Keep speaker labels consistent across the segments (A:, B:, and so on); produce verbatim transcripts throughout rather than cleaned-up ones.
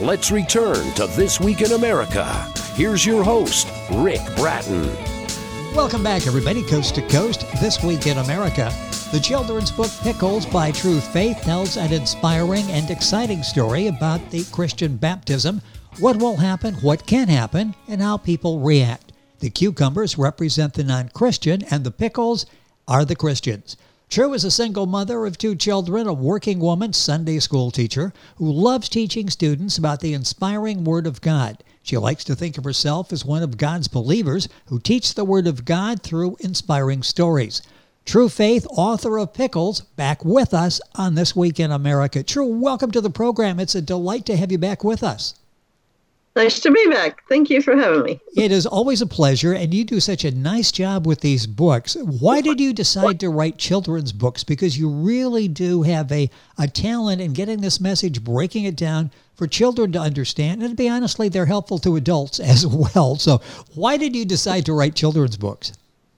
A: Let's return to This Week in America. Here's your host, Rick Bratton.
B: Welcome back, everybody, coast to coast. This Week in America. The children's book Pickles by True Faith tells an inspiring and exciting story about the Christian baptism, what will happen, what can happen, and how people react. The cucumbers represent the non-Christian, and the pickles are the Christians. True is a single mother of two children, a working woman, Sunday school teacher, who loves teaching students about the inspiring Word of God. She likes to think of herself as one of God's believers who teach the Word of God through inspiring stories. True Faith, author of Pickles, back with us on This Week in America. True, welcome to the program. It's a delight to have you back with us.
C: Nice to be back. Thank you for having me.
B: It is always a pleasure, and you do such a nice job with these books. Why did you decide to write children's books? Because you really do have a, a talent in getting this message, breaking it down for children to understand. And to be honestly, they're helpful to adults as well. So why did you decide to write children's books?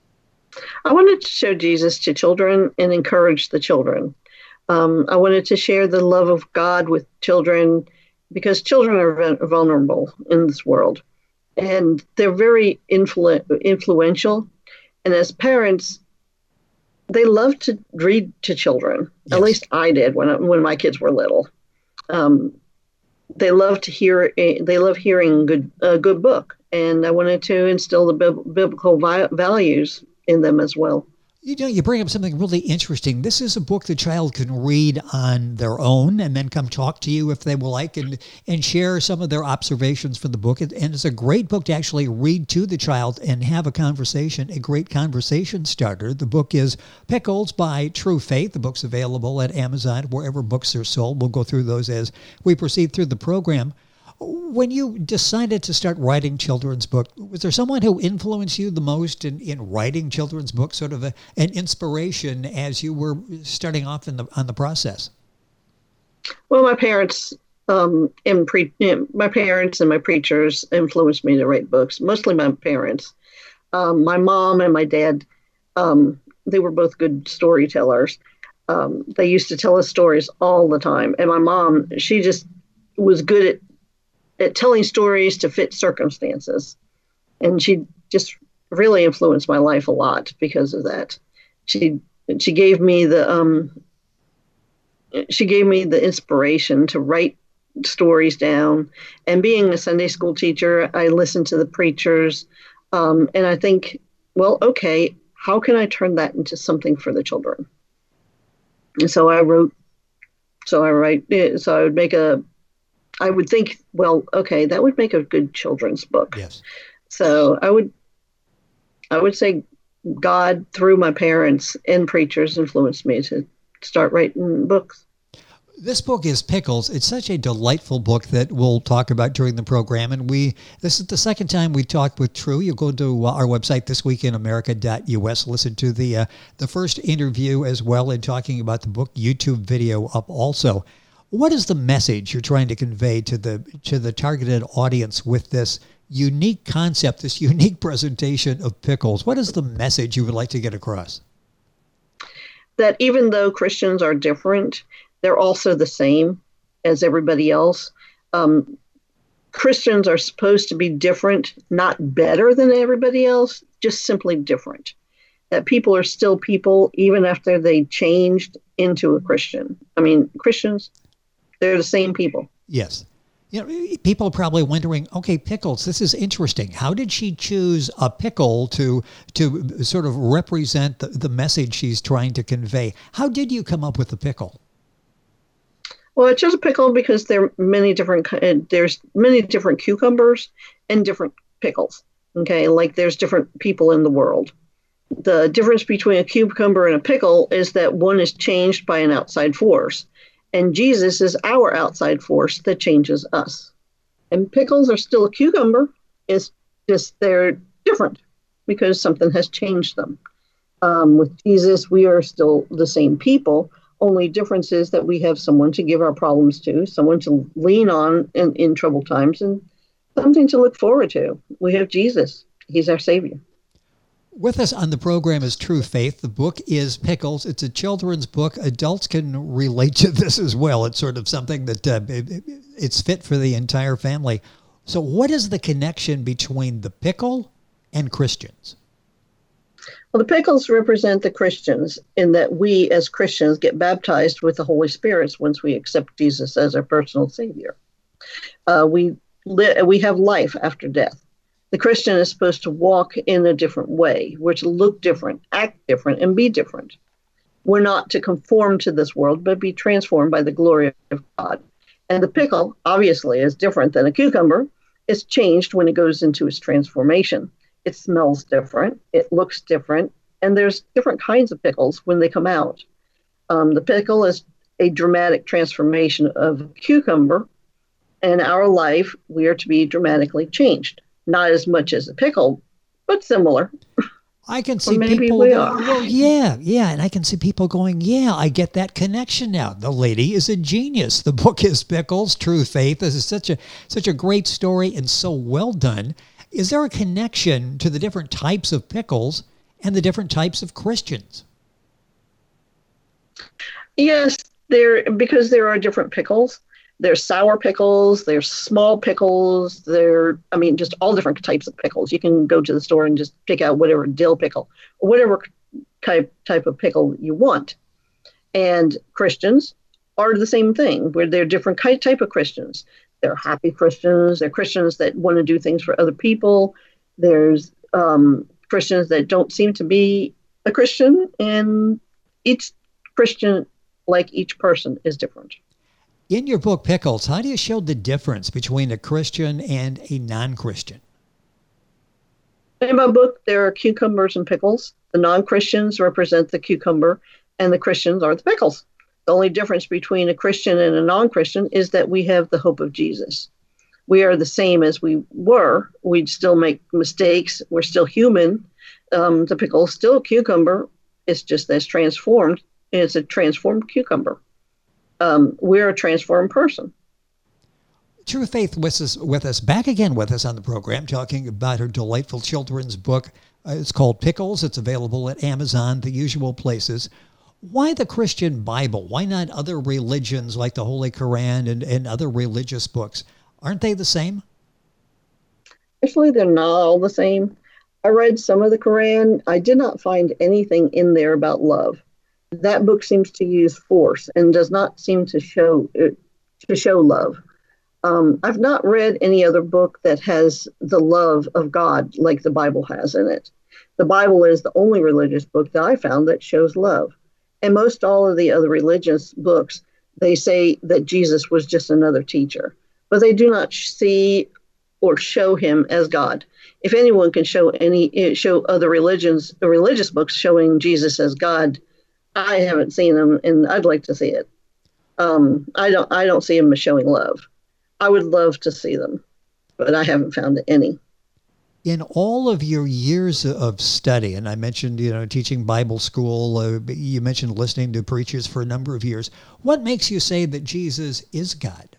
C: I wanted to show Jesus to children and encourage the children. Um, I wanted to share the love of God with children, because children are vulnerable in this world, and they're very influ- influential. And as parents, they love to read to children. Yes. At least I did when I, when my kids were little. Um, they love to hear. A, they love hearing good a good book, and I wanted to instill the bib- biblical vi- values in them as well.
B: You know, you bring up something really interesting. This is a book the child can read on their own and then come talk to you if they will like and, and share some of their observations from the book. And it's a great book to actually read to the child and have a conversation, a great conversation starter. The book is Pickles by True Faith. The book's available at Amazon, wherever books are sold. We'll go through those as we proceed through the program. When you decided to start writing children's book, was there someone who influenced you the most in, in writing children's books, sort of a, an inspiration as you were starting off in the on the process?
C: Well, my parents, um, and pre- my parents and my preachers influenced me to write books. Mostly my parents. Um, my mom and my dad, um, they were both good storytellers. Um, they used to tell us stories all the time, and my mom, she just was good at at telling stories to fit circumstances. And she just really influenced my life a lot because of that. She she gave me the um she gave me the inspiration to write stories down. And being a Sunday school teacher, I listened to the preachers. Um, and I think, well, okay, how can I turn that into something for the children? And so I wrote, so I write, so I would make a I would think, well, okay, that would make a good children's book.
B: Yes.
C: So I would, I would say God, through my parents and preachers, influenced me to start writing books.
B: This book is Pickles. It's such a delightful book that we'll talk about during the program. And we this is the second time we talked with True. You go to our website, this week in america dot u s, listen to the uh, the first interview as well in talking about the book, YouTube video up also. What is the message you're trying to convey to the to the targeted audience with this unique concept, this unique presentation of Pickles? What is the message you would like to get across?
C: That even though Christians are different, they're also the same as everybody else. Um, Christians are supposed to be different, not better than everybody else, just simply different. That people are still people even after they changed into a Christian. I mean, Christians, they're the same people.
B: Yes. You know, people are probably wondering, okay, Pickles, this is interesting. How did she choose a pickle to to sort of represent the, the message she's trying to convey? How did you come up with the pickle?
C: Well, I chose a pickle because there are many different, there's many different cucumbers and different pickles. Okay, like there's different people in the world. The difference between a cucumber and a pickle is that one is changed by an outside force. And Jesus is our outside force that changes us. And pickles are still a cucumber. It's just they're different because something has changed them. Um, with Jesus, we are still the same people. Only difference is that we have someone to give our problems to, someone to lean on in, in troubled times, and something to look forward to. We have Jesus. He's our Savior.
B: With us on the program is True Faith. The book is Pickles. It's a children's book. Adults can relate to this as well. It's sort of something that uh, it, it's fit for the entire family. So what is the connection between the pickle and Christians?
C: Well, the pickles represent the Christians in that we as Christians get baptized with the Holy Spirit once we accept Jesus as our personal Savior. Uh, we li- we have life after death. The Christian is supposed to walk in a different way. We're to look different, act different, and be different. We're not to conform to this world, but be transformed by the glory of God. And the pickle, obviously, is different than a cucumber. It's changed when it goes into its transformation. It smells different. It looks different. And there's different kinds of pickles when they come out. Um, the pickle is a dramatic transformation of a cucumber. In our life, we are to be dramatically changed. Not as much as a pickle, but similar.
B: I can see
C: maybe
B: people.
C: we
B: Going,
C: are.
B: well, yeah, yeah, and I can see people going, "Yeah, I get that connection now." The lady is a genius. The book is Pickles, True Faith. This is such a such a great story and so well done. Is there a connection to the different types of pickles and the different types of Christians?
C: Yes, there because there are different pickles. There's sour pickles, there's small pickles, there, I mean, just all different types of pickles. You can go to the store and just pick out whatever dill pickle, or whatever type, type of pickle you want. And Christians are the same thing, where they're different type of Christians. They're happy Christians, they're Christians that want to do things for other people. There's um, Christians that don't seem to be a Christian, and each Christian, like each person, is different.
B: In your book, Pickles, how do you show the difference between a Christian and a non-Christian?
C: In my book, there are cucumbers and pickles. The non-Christians represent the cucumber, and the Christians are the pickles. The only difference between a Christian and a non-Christian is that we have the hope of Jesus. We are the same as we were. We'd still make mistakes. We're still human. Um, the pickle is still a cucumber. It's just that's transformed. It's a transformed cucumber. Um, we're a transformed person.
B: True Faith with us, with us, back again with us on the program, talking about her delightful children's book. Uh, it's called Pickles. It's available at Amazon, the usual places. Why the Christian Bible? Why not other religions like the Holy Quran and, and other religious books? Aren't they the same?
C: Actually, they're not all the same. I read some of the Quran. I did not find anything in there about love. That book seems to use force and does not seem to show to show love. Um, I've not read any other book that has the love of God like the Bible has in it. The Bible is the only religious book that I found that shows love. And most all of the other religious books, they say that Jesus was just another teacher, but they do not see or show him as God. If anyone can show any show other religions, the religious books showing Jesus as God, I haven't seen them, and I'd like to see it. Um, I don't. I don't see them as showing love. I would love to see them, but I haven't found any.
B: In all of your years of study, and I mentioned, you know, teaching Bible school, uh, you mentioned listening to preachers for a number of years. What makes you say that Jesus is God?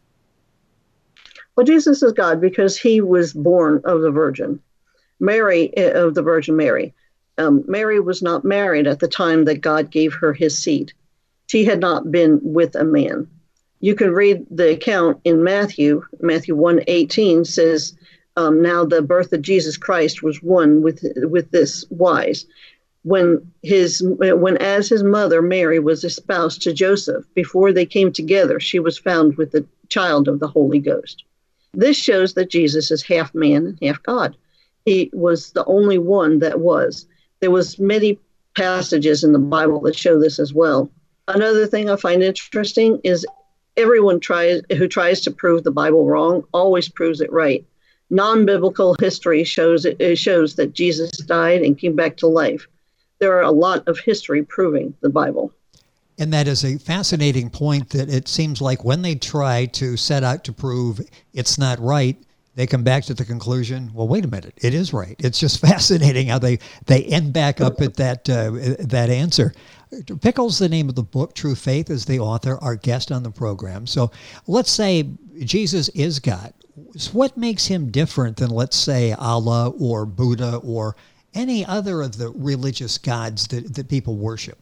C: Well, Jesus is God because he was born of the Virgin Mary, of the Virgin Mary. Um, Mary was not married at the time that God gave her his seed. She had not been with a man. You can read the account in Matthew. Matthew one eighteen says, um, now the birth of Jesus Christ was one with with this wise. When his when as his mother Mary was espoused to Joseph, before they came together, she was found with the child of the Holy Ghost. This shows that Jesus is half man and half God. He was the only one that was. There was many passages in the Bible that show this as well. Another thing I find interesting is everyone tries who tries to prove the Bible wrong always proves it right. Non-biblical history shows it, it shows that Jesus died and came back to life. There are a lot of history proving the Bible.
B: And that is a fascinating point, that it seems like when they try to set out to prove it's not right, they come back to the conclusion, well, wait a minute, it is right. It's just fascinating how they, they end back up at that uh, that answer. Pickles, the name of the book. True Faith is the author, our guest on the program. So let's say Jesus is God. What makes him different than, let's say, Allah or Buddha or any other of the religious gods that, that people worship?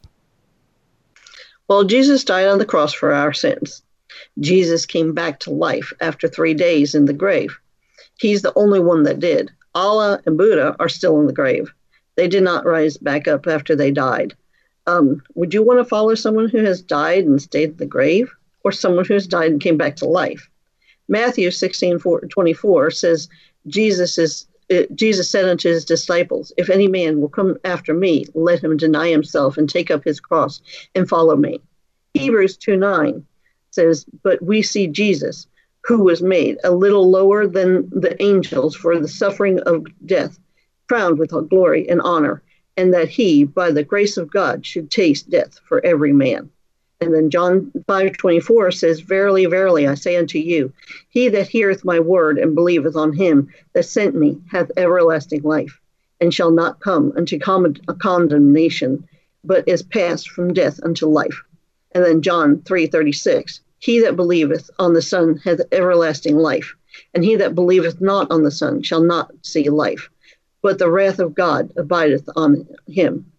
C: Well, Jesus died on the cross for our sins. Jesus came back to life after three days in the grave. He's the only one that did. Allah and Buddha are still in the grave. They did not rise back up after they died. Um, would you want to follow someone who has died and stayed in the grave, or someone who has died and came back to life? Matthew sixteen twenty-four says, Jesus is uh, Jesus said unto his disciples, if any man will come after me, let him deny himself and take up his cross and follow me. Hebrews two nine says, but we see Jesus, who was made a little lower than the angels for the suffering of death, crowned with glory and honor, and that he, by the grace of God, should taste death for every man. And then John five twenty-four says, verily, verily, I say unto you, he that heareth my word and believeth on him that sent me hath everlasting life, and shall not come unto condemnation, but is passed from death unto life. And then John three thirty-six, he that believeth on the Son hath everlasting life, and he that believeth not on the Son shall not see life, but the wrath of God abideth on him.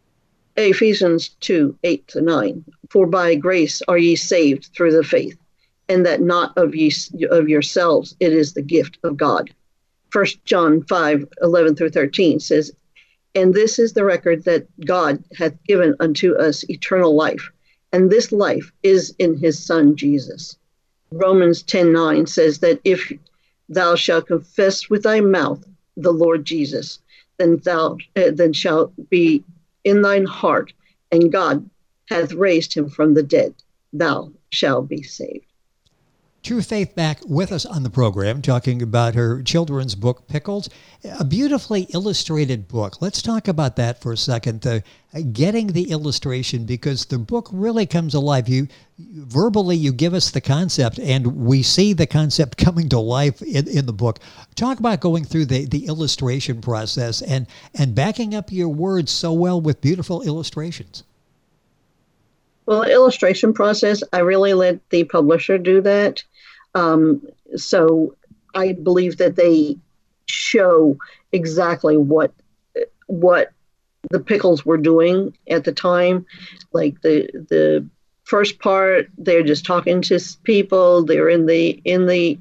C: Ephesians two eight to nine, for by grace are ye saved through the faith, and that not of ye of yourselves, it is the gift of God. First John five eleven through thirteen says, and this is the record that God hath given unto us eternal life, and this life is in his Son Jesus. Romans ten nine says that if thou shalt confess with thy mouth the Lord Jesus, then thou uh, then shalt be in thine heart, and God hath raised him from the dead, thou shalt be saved.
B: True Faith back with us on the program, talking about her children's book, Pickles, a beautifully illustrated book. Let's talk about that for a second, the, uh, getting the illustration, because the book really comes alive. You verbally, you give us the concept, and we see the concept coming to life in, in the book. Talk about going through the, the illustration process and, and backing up your words so well with beautiful illustrations.
C: Well, the illustration process, I really let the publisher do that. Um, so I believe that they show exactly what what the Pickles were doing at the time. Like the the first part, they're just talking to people. They're in the in the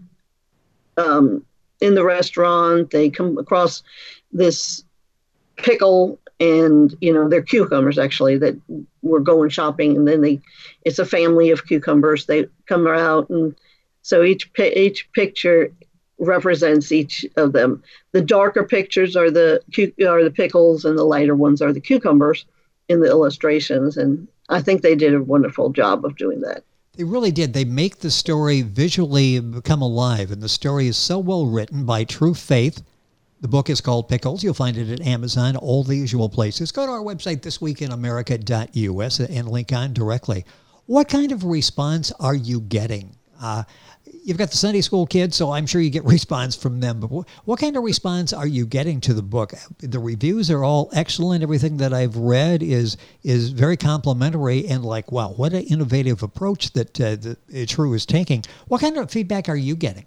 C: um, in the restaurant. They come across this pickle, and you know they're cucumbers actually that were going shopping, and then they it's a family of cucumbers. They come out, and so each each picture represents each of them. The darker pictures are the are the pickles, and the lighter ones are the cucumbers in the illustrations. And I think they did a wonderful job of doing that.
B: They really did. They make the story visually come alive, and the story is so well written by True Faith. The book is called Pickles. You'll find it at Amazon, all the usual places. Go to our website, this week in america dot u s, and link on directly. What kind of response are you getting? Uh, you've got the Sunday school kids, so I'm sure you get response from them. But what, what kind of response are you getting to the book? The reviews are all excellent. Everything that I've read is is very complimentary and like, wow, what an innovative approach that, uh, that True is taking. What kind of feedback are you getting?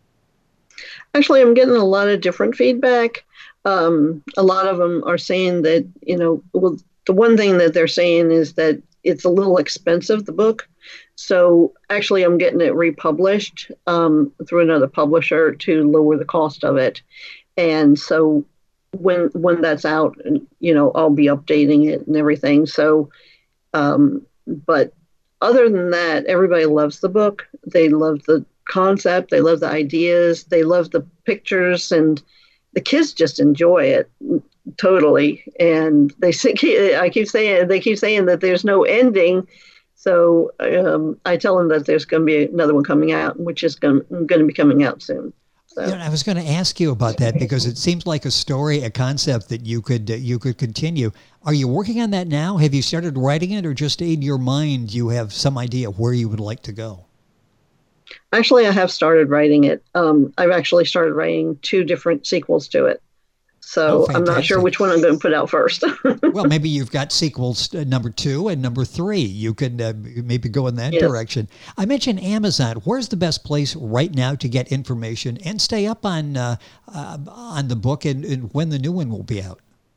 C: Actually, I'm getting a lot of different feedback. Um, a lot of them are saying that, you know, well, the one thing that they're saying is that it's a little expensive, the book. So actually, I'm getting it republished um, through another publisher to lower the cost of it. And so when when that's out, you know, I'll be updating it and everything. So, um, but other than that, everybody loves the book. They love the concept. They love the ideas. They love the pictures, and the kids just enjoy it totally. And they say, I keep saying, they keep saying that there's no ending. So um, I tell them that there's going to be another one coming out, which is going, going to be coming out soon. So.
B: You know, I was going to ask you about that because it seems like a story, a concept that you could uh, you could continue. Are you working on that now? Have you started writing it, or just in your mind you have some idea where you would like to go?
C: Actually, I have started writing it. Um, I've actually started writing two different sequels to it. So oh, I'm not sure which one I'm going to put out first.
B: Well, maybe you've got sequels uh, number two and number three. You can uh, maybe go in that
C: yes.
B: direction. I mentioned Amazon. Where's the best place right now to get information and stay up on uh, uh, on the book and, and when the new one will be out?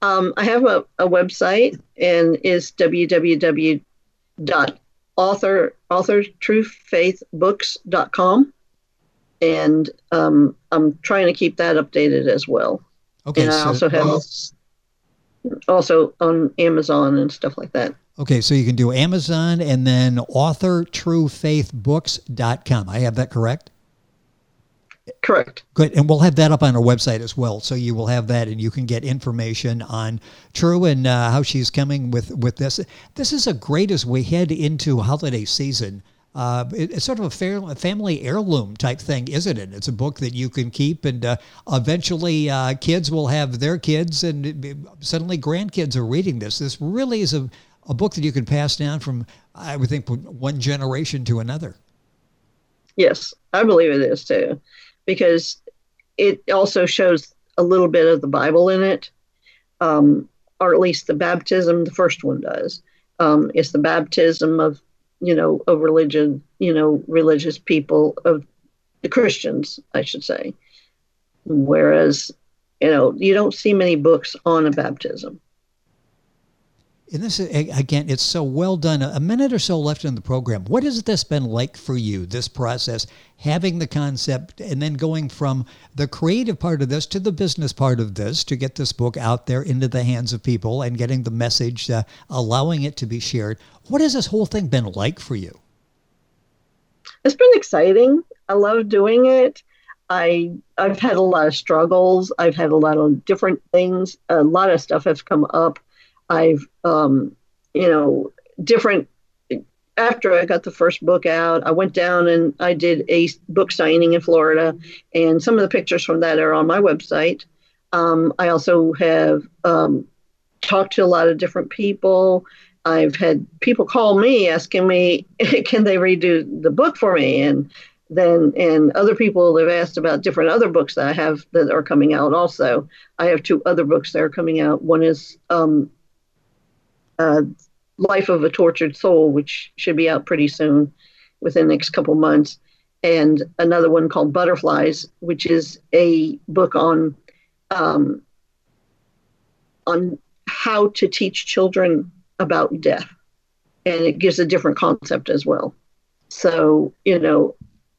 C: Um, I have a, a website, and is w w w dot author author truth faith books dot com, and um, I'm trying to keep that updated as well.
B: Okay,
C: and I
B: so,
C: also have also on Amazon and stuff like that.
B: Okay, so you can do Amazon and then author true faith books dot com. I have that correct?
C: Correct.
B: Good. And we'll have that up on our website as well. So you will have that, and you can get information on True and uh, how she's coming with, with this. This is a great as we head into holiday season. Uh, it, it's sort of a, fair, a family heirloom type thing, isn't it? It's a book that you can keep, and uh, eventually uh, kids will have their kids, and it, suddenly grandkids are reading this. This really is a, a book that you can pass down from, I would think, one generation to another.
C: Yes, I believe it is too, because it also shows a little bit of the Bible in it, um, or at least the baptism, the first one does. Um, it's the baptism of, you know, of religion, you know, religious people, of the Christians, I should say. Whereas, you know, you don't see many books on a baptism.
B: And this, again, it's so well done. A minute or so left in the program. What has this been like for you, this process, having the concept and then going from the creative part of this to the business part of this to get this book out there into the hands of people and getting the message, uh, allowing it to be shared? What has this whole thing been like for you?
C: It's been exciting. I love doing it. I, I've had a lot of struggles. I've had a lot of different things. A lot of stuff has come up. I've, um, you know, different, after I got the first book out, I went down and I did a book signing in Florida, and some of the pictures from that are on my website. Um, I also have um, talked to a lot of different people. I've had people call me asking me, can they redo the book for me? And then, and other people have asked about different other books that I have that are coming out also. I have two other books that are coming out. One is, um, Uh, Life of a Tortured Soul, which should be out pretty soon, within the next couple months, and another one called Butterflies, which is a book on um, on how to teach children about death, and it gives a different concept as well. So, you know,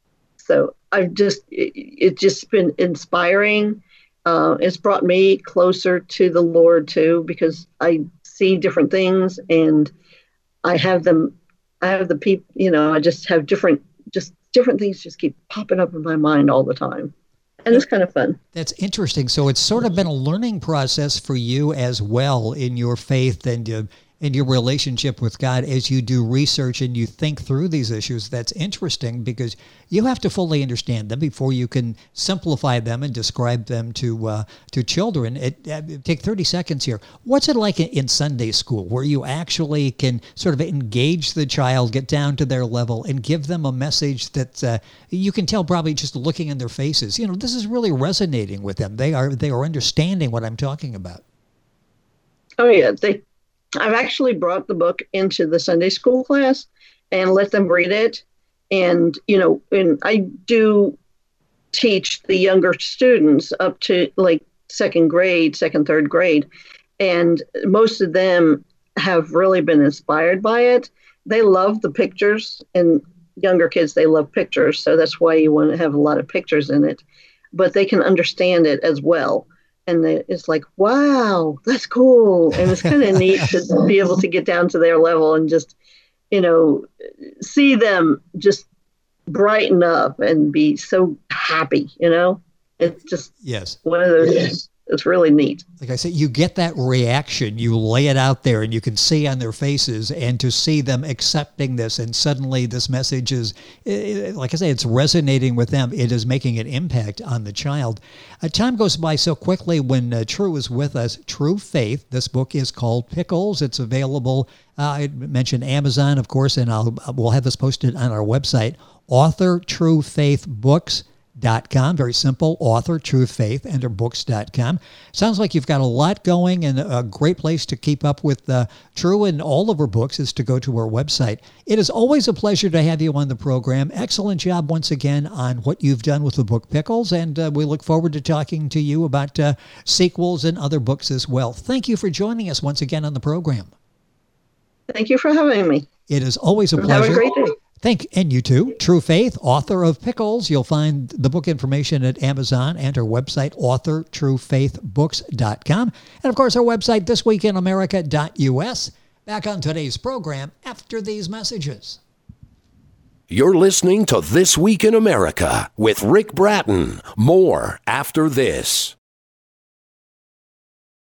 C: so I've just it, it's just been inspiring. Uh, it's brought me closer to the Lord too, because I see different things, and I have them, I have the people, you know, I just have different, just different things just keep popping up in my mind all the time. And it's kind of fun.
B: That's interesting. So it's sort of been a learning process for you as well in your faith and uh, in your relationship with God as you do research and you think through these issues. That's interesting because you have to fully understand them before you can simplify them and describe them to uh, to children. It, uh, take thirty seconds here. What's it like in Sunday school where you actually can sort of engage the child, get down to their level, and give them a message that uh, you can tell probably just looking in their faces, you know, this is really resonating with them. They are they are understanding what I'm talking about.
C: Oh, yeah. They I've actually brought the book into the Sunday school class and let them read it. And, you know, and I do teach the younger students up to like second grade, second, third grade. And most of them have really been inspired by it. They love the pictures, and younger kids, they love pictures. So that's why you want to have a lot of pictures in it, but they can understand it as well. And it's like, wow, that's cool. And it's kind of neat to be able to get down to their level and just, you know, see them just brighten up and be so happy, you know? It's just
B: yes.
C: one of those, yes. It's really neat.
B: Like I said, you get that reaction, you lay it out there and you can see on their faces, and to see them accepting this, and suddenly this message is, like I say, it's resonating with them. It is making an impact on the child. Uh, time goes by so quickly when uh, True is with us. True Faith. This book is called Pickles. It's available. Uh, I mentioned Amazon, of course, and I'll we'll have this posted on our website, author true faith books Dot com. Very simple. Author, Truth, Faith, enter books dot com. Sounds like you've got a lot going, and a great place to keep up with uh, True and all of her books is to go to her website. It is always a pleasure to have you on the program. Excellent job once again on what you've done with the book Pickles, and uh, we look forward to talking to you about uh, sequels and other books as well. Thank you for joining us once again on the program.
C: Thank you for having me.
B: It is always a
C: Have
B: pleasure.
C: a great day.
B: Thank and you too. True Faith, author of Pickles. You'll find the book information at Amazon and her website, author true faith books dot com. And of course, our website, this week in america dot u s. Back on today's program after these messages.
A: You're listening to This Week in America with Rick Bratton. More after this.